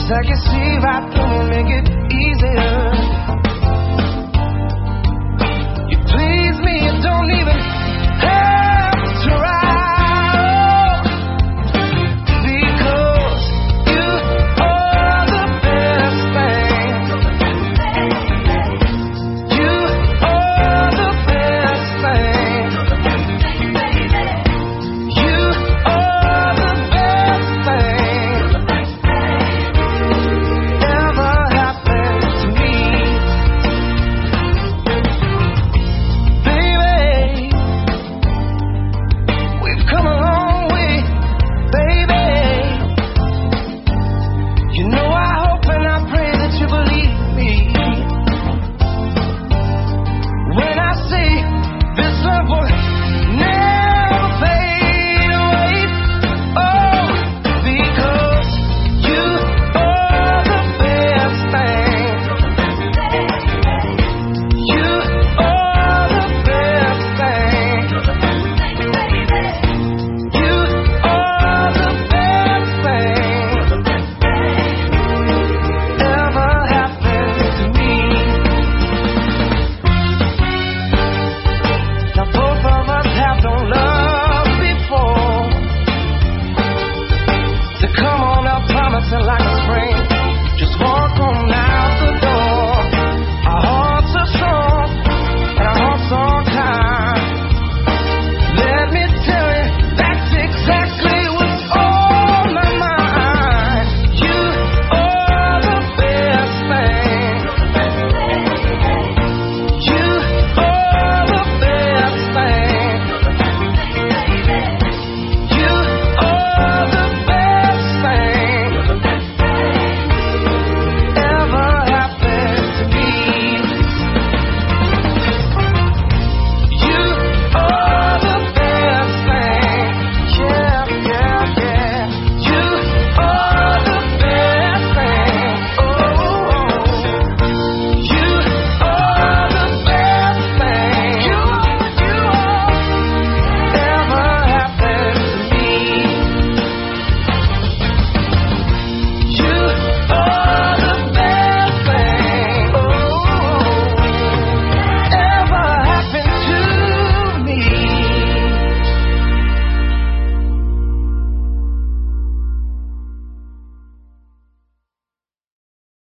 like you see right through me, make it easier. You please me, you don't even have to try. Because you are the best thing. You are the best thing. You are the best thing ever happened to me. Baby, we've come a long way, baby. You know I hope and I pray that you believe me when I say this love will never fade away. Oh, because you are the best thing. You are the best thing. You are the best thing ever happened to me. Now both of us have known love before. To come on up promising like a spring, just one